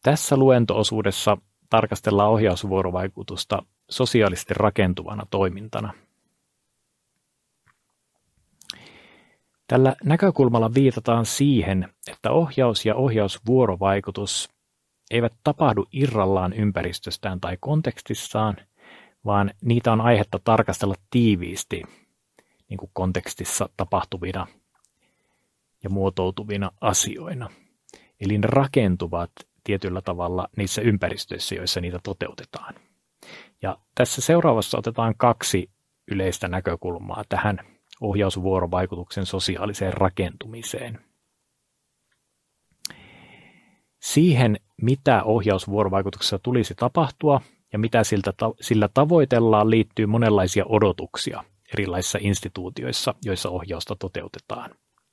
Tässä luento-osuudessa tarkastellaan ohjausvuorovaikutusta sosiaalisesti rakentuvana toimintana. Tällä näkökulmalla viitataan siihen, että ohjaus ja ohjausvuorovaikutus eivät tapahdu irrallaan ympäristöstään tai kontekstissaan, vaan niitä on aihetta tarkastella tiiviisti niin kuin kontekstissa tapahtuvina ja muotoutuvina asioina. Eli ne rakentuvat tietyllä tavalla niissä ympäristöissä, joissa niitä toteutetaan. Ja tässä seuraavassa otetaan 2 yleistä näkökulmaa tähän ohjausvuorovaikutuksen sosiaaliseen rakentumiseen. Siihen, mitä ohjausvuorovaikutuksessa tulisi tapahtua ja mitä sillä tavoitellaan, liittyy monenlaisia odotuksia erilaisissa instituutioissa, joissa ohjausta toteutetaan.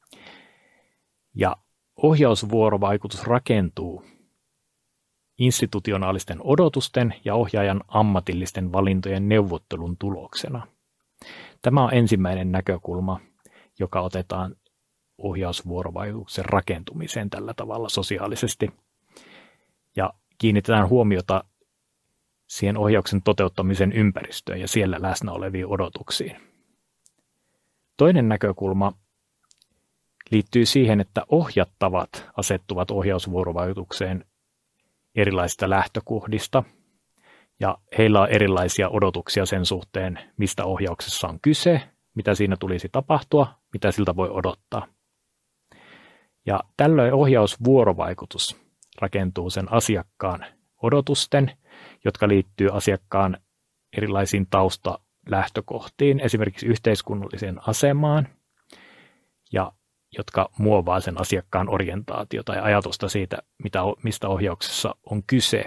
Ja ohjausvuorovaikutus rakentuu institutionaalisten odotusten ja ohjaajan ammatillisten valintojen neuvottelun tuloksena. Tämä on ensimmäinen näkökulma, joka otetaan ohjausvuorovaikutuksen rakentumiseen tällä tavalla sosiaalisesti. Ja kiinnitetään huomiota siihen ohjauksen toteuttamisen ympäristöön ja siellä läsnä oleviin odotuksiin. Toinen näkökulma liittyy siihen, että ohjattavat asettuvat ohjausvuorovaikutukseen erilaisista lähtökohdista, ja heillä on erilaisia odotuksia sen suhteen, mistä ohjauksessa on kyse, mitä siinä tulisi tapahtua, mitä siltä voi odottaa. Ja tällöin ohjausvuorovaikutus rakentuu sen asiakkaan odotusten, jotka liittyy asiakkaan erilaisiin taustalähtökohtiin, esimerkiksi yhteiskunnalliseen asemaan, ja jotka muovaa sen asiakkaan orientaatiota ja ajatusta siitä, mistä ohjauksessa on kyse.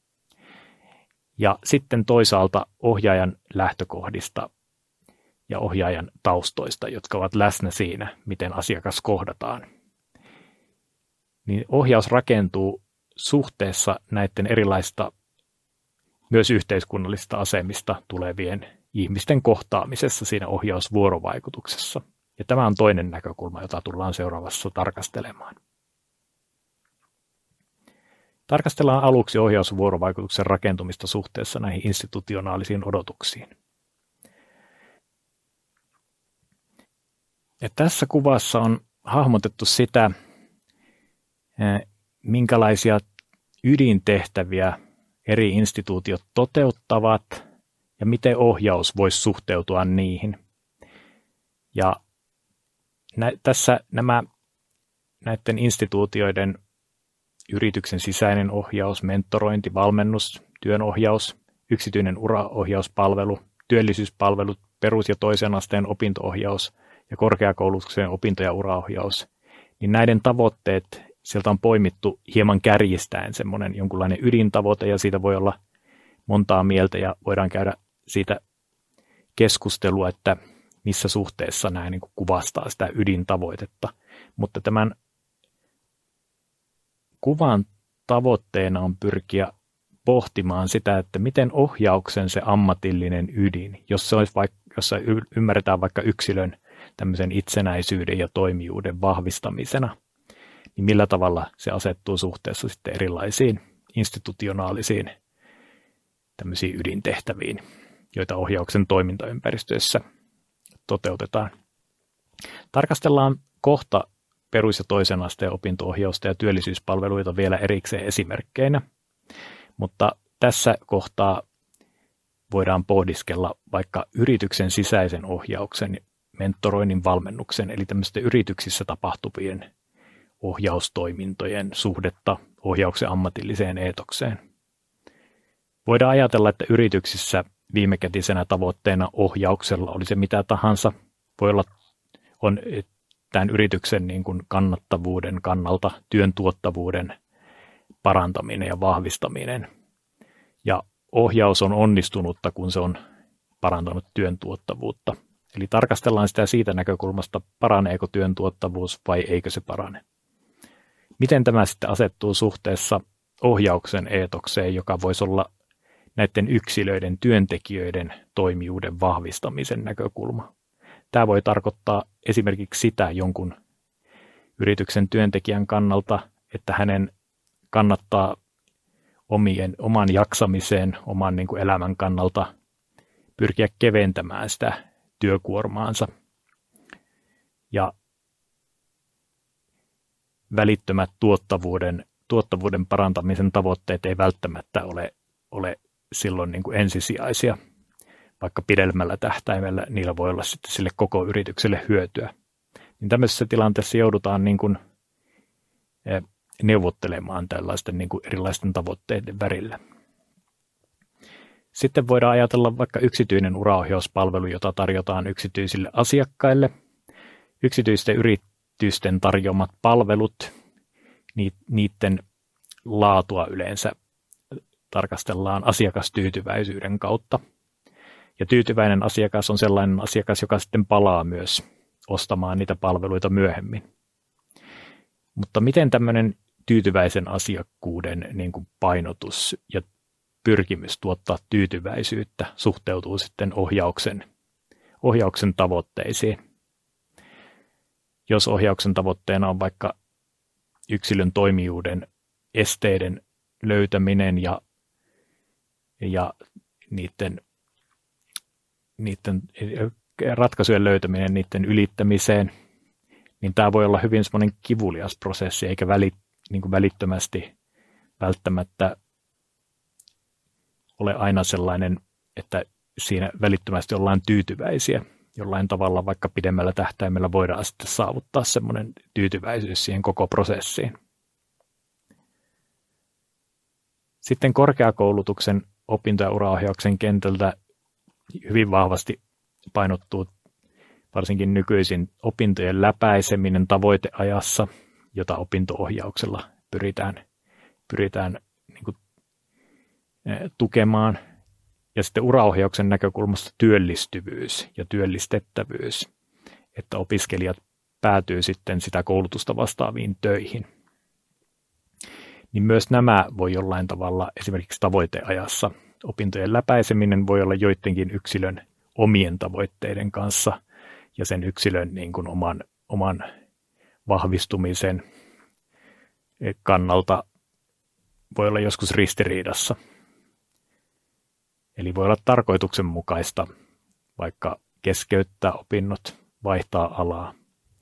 Ja sitten toisaalta ohjaajan lähtökohdista ja ohjaajan taustoista, jotka ovat läsnä siinä, miten asiakas kohdataan. Niin ohjaus rakentuu suhteessa näiden erilaisista myös yhteiskunnallisista asemista tulevien ihmisten kohtaamisessa siinä ohjausvuorovaikutuksessa. Ja tämä on toinen näkökulma, jota tullaan seuraavassa tarkastelemaan. Tarkastellaan aluksi ohjausvuorovaikutuksen rakentumista suhteessa näihin institutionaalisiin odotuksiin. Ja tässä kuvassa on hahmotettu sitä, minkälaisia ydintehtäviä eri instituutiot toteuttavat ja miten ohjaus voisi suhteutua niihin. Ja tässä näiden instituutioiden yrityksen sisäinen ohjaus, mentorointi, valmennus, työnohjaus, yksityinen uraohjauspalvelu, työllisyyspalvelut, perus- ja toisen asteen opinto-ohjaus ja korkeakoulutuksen opinto- ja uraohjaus, niin näiden tavoitteet, sieltä on poimittu hieman kärjistäen semmoinen jonkunlainen ydintavoite, ja siitä voi olla montaa mieltä, ja voidaan käydä siitä keskustelua, että missä suhteessa nämä niin kuin kuvastaa sitä ydintavoitetta. Mutta tämän kuvan tavoitteena on pyrkiä pohtimaan sitä, että miten ohjauksen se ammatillinen ydin, jos ymmärretään vaikka yksilön tämmöisen itsenäisyyden ja toimijuuden vahvistamisena, niin millä tavalla se asettuu suhteessa sitten erilaisiin institutionaalisiin tämmöisiin ydintehtäviin, joita ohjauksen toimintaympäristössä toteutetaan. Tarkastellaan kohta perus- ja toisen asteen opinto-ohjausta ja työllisyyspalveluita vielä erikseen esimerkkeinä, mutta tässä kohtaa voidaan pohdiskella vaikka yrityksen sisäisen ohjauksen, mentoroinnin, valmennuksen, eli tämmöisten yrityksissä tapahtuvien ohjaustoimintojen suhdetta ohjauksen ammatilliseen eetokseen. Voidaan ajatella, että yrityksissä viimekätisenä tavoitteena ohjauksella oli se mitä tahansa. Voi olla tämän yrityksen niin kuin kannattavuuden kannalta työn tuottavuuden parantaminen ja vahvistaminen. Ja ohjaus on onnistunutta, kun se on parantanut työn tuottavuutta. Eli tarkastellaan sitä siitä näkökulmasta, paraneeko työn tuottavuus vai eikö se parane. Miten tämä sitten asettuu suhteessa ohjauksen eetokseen, joka voisi olla näiden yksilöiden, työntekijöiden toimijuuden vahvistamisen näkökulma. Tämä voi tarkoittaa esimerkiksi sitä jonkun yrityksen työntekijän kannalta, että hänen kannattaa oman jaksamiseen, oman niin kuin elämän kannalta pyrkiä keventämään sitä työkuormaansa. Ja välittömät tuottavuuden parantamisen tavoitteet ei välttämättä ole silloin niin kuin ensisijaisia, vaikka pidemmällä tähtäimellä niillä voi olla sitten sille koko yritykselle hyötyä. Niin tämmöisessä tilanteessa joudutaan niin kuin neuvottelemaan tällaisten niin kuin erilaisten tavoitteiden välillä. Sitten voidaan ajatella vaikka yksityinen uraohjauspalvelu, jota tarjotaan yksityisille asiakkaille. Yksityisten yritysten tarjoamat palvelut, niiden laatua yleensä tarkastellaan asiakastyytyväisyyden kautta. Ja tyytyväinen asiakas on sellainen asiakas, joka sitten palaa myös ostamaan niitä palveluita myöhemmin. Mutta miten tämmöinen tyytyväisen asiakkuuden niin kuin painotus ja pyrkimys tuottaa tyytyväisyyttä suhteutuu sitten ohjauksen tavoitteisiin? Jos ohjauksen tavoitteena on vaikka yksilön toimijuuden esteiden löytäminen ja niiden ratkaisujen löytäminen niiden ylittämiseen, niin tämä voi olla hyvin semmoinen kivulias prosessi, eikä niin kuin välittömästi välttämättä ole aina sellainen, että siinä välittömästi ollaan tyytyväisiä. Jollain tavalla vaikka pidemmällä tähtäimellä voidaan sitten saavuttaa semmoinen tyytyväisyys siihen koko prosessiin. Sitten korkeakoulutuksen opinto- ja uraohjauksen kentältä hyvin vahvasti painottuu varsinkin nykyisin opintojen läpäiseminen tavoiteajassa, jota opinto-ohjauksella pyritään niin kuin tukemaan. Ja sitten uraohjauksen näkökulmasta työllistyvyys ja työllistettävyys, että opiskelijat päätyy sitten sitä koulutusta vastaaviin töihin. Niin myös nämä voi jollain tavalla esimerkiksi tavoiteajassa. Opintojen läpäiseminen voi olla joidenkin yksilön omien tavoitteiden kanssa ja sen yksilön niin kuin oman vahvistumisen kannalta voi olla joskus ristiriidassa. Eli voi olla tarkoituksenmukaista vaikka keskeyttää opinnot, vaihtaa alaa,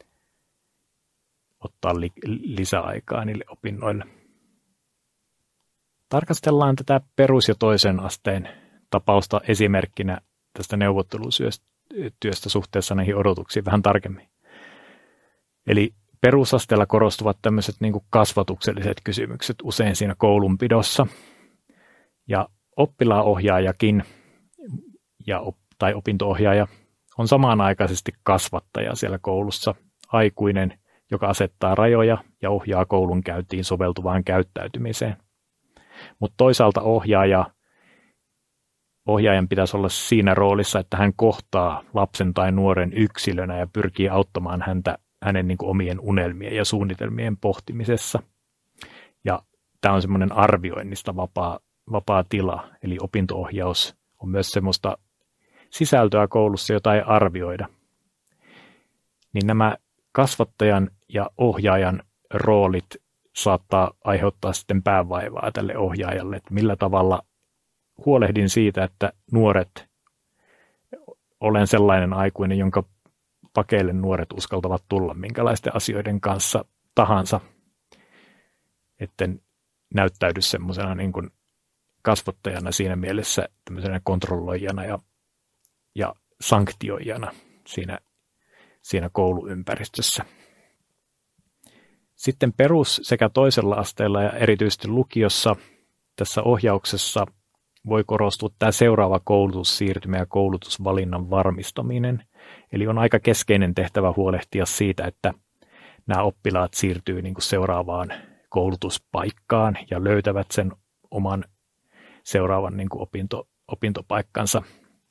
ottaa lisäaikaa niille opinnoille. Tarkastellaan tätä perus- ja toisen asteen tapausta esimerkkinä tästä neuvottelutyöstä suhteessa näihin odotuksiin vähän tarkemmin. Eli perusasteella korostuvat tämmöiset niin kuin kasvatukselliset kysymykset usein siinä koulunpidossa. Ja oppilaanohjaajakin tai opinto-ohjaaja on samanaikaisesti kasvattaja siellä koulussa, aikuinen, joka asettaa rajoja ja ohjaa koulun käyntiin soveltuvaan käyttäytymiseen. Mutta toisaalta ohjaajan pitäisi olla siinä roolissa, että hän kohtaa lapsen tai nuoren yksilönä ja pyrkii auttamaan häntä hänen niin kuin omien unelmien ja suunnitelmien pohtimisessa. Ja tämä on semmoinen arvioinnista vapaa tila, eli opinto-ohjaus on myös semmoista sisältöä koulussa, jota ei arvioida. Niin nämä kasvattajan ja ohjaajan roolit saattaa aiheuttaa sitten päävaivaa tälle ohjaajalle, että millä tavalla huolehdin siitä, että olen sellainen aikuinen, jonka pakeille nuoret uskaltavat tulla minkälaisten asioiden kanssa tahansa, etten näyttäydy semmoisena niin kuin kasvattajana siinä mielessä tämmöisenä kontrolloijana ja sanktioijana siinä kouluympäristössä. Sitten perus- sekä toisella asteella ja erityisesti lukiossa tässä ohjauksessa voi korostua tämä seuraava koulutussiirtymä ja koulutusvalinnan varmistaminen. Eli on aika keskeinen tehtävä huolehtia siitä, että nämä oppilaat siirtyy niin kuin seuraavaan koulutuspaikkaan ja löytävät sen oman seuraavan niin kuin opintopaikkansa.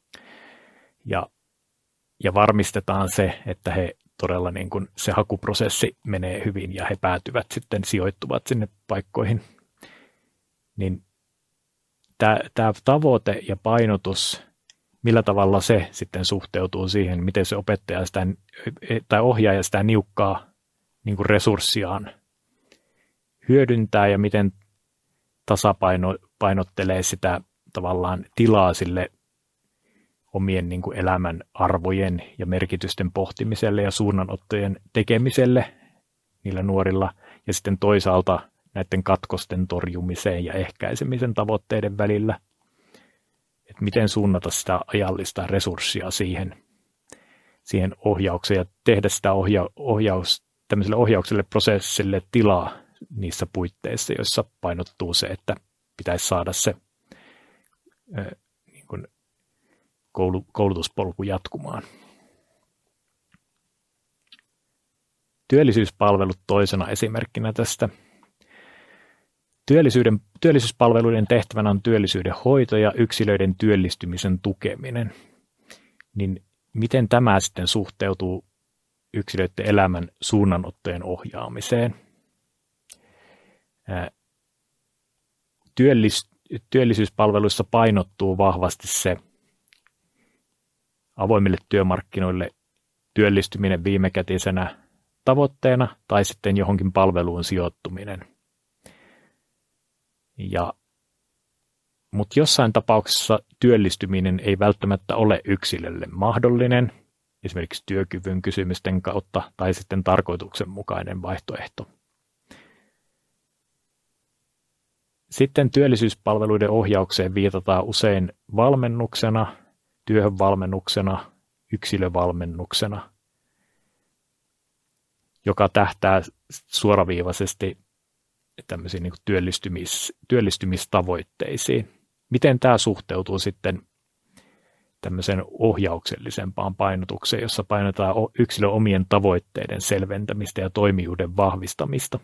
Ja varmistetaan se, että he todella niin kuin se hakuprosessi menee hyvin ja he sijoittuvat sinne paikkoihin. Niin tämä tavoite ja painotus, millä tavalla se sitten suhteutuu siihen, miten se opettaja tai ohjaaja sitä niukkaa niin kuin resurssiaan hyödyntää ja miten tasapainottelee sitä tavallaan tilaa sille omien niin kuin elämän arvojen ja merkitysten pohtimiselle ja suunnanottojen tekemiselle niillä nuorilla, ja sitten toisaalta näiden katkosten torjumiseen ja ehkäisemisen tavoitteiden välillä. Että miten suunnata sitä ajallista resurssia siihen ohjaukseen ja tehdä sitä tämmöiselle ohjaukselle prosessille tilaa niissä puitteissa, joissa painottuu se, että pitäisi saada se niin kuin koulutuspolku jatkumaan. Työllisyyspalvelut toisena esimerkkinä tästä. Työllisyyspalveluiden tehtävänä on työllisyyden hoito ja yksilöiden työllistymisen tukeminen. Niin miten tämä sitten suhteutuu yksilöiden elämän suunnanottojen ohjaamiseen? Työllisyyspalveluissa painottuu vahvasti se avoimille työmarkkinoille työllistyminen viimekätisenä tavoitteena tai sitten johonkin palveluun sijoittuminen. Mutta jossain tapauksessa työllistyminen ei välttämättä ole yksilölle mahdollinen, esimerkiksi työkyvyn kysymysten kautta tai sitten tarkoituksenmukainen vaihtoehto. Sitten työllisyyspalveluiden ohjaukseen viitataan usein valmennuksena, työhönvalmennuksena, yksilövalmennuksena, joka tähtää suoraviivaisesti tämmöisiin niin kuin työllistymistavoitteisiin. Miten tämä suhteutuu sitten tämmöiseen ohjauksellisempaan painotukseen, jossa painotetaan yksilön omien tavoitteiden selventämistä ja toimijuuden vahvistamista?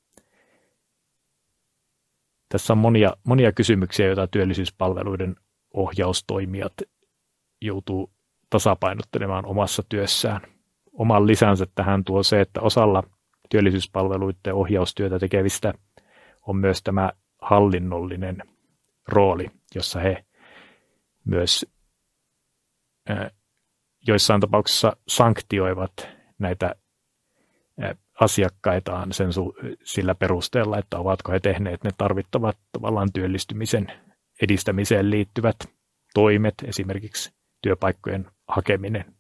Tässä on monia kysymyksiä, joita työllisyyspalveluiden ohjaustoimijat joutuu tasapainottelemaan omassa työssään. Oman lisänsä tähän tuo se, että osalla työllisyyspalveluiden ohjaustyötä tekevistä on myös tämä hallinnollinen rooli, jossa he myös joissain tapauksissa sanktioivat näitä asiakkaitaan sillä perusteella, että ovatko he tehneet ne tarvittavat tavallaan työllistymisen edistämiseen liittyvät toimet, esimerkiksi työpaikkojen hakeminen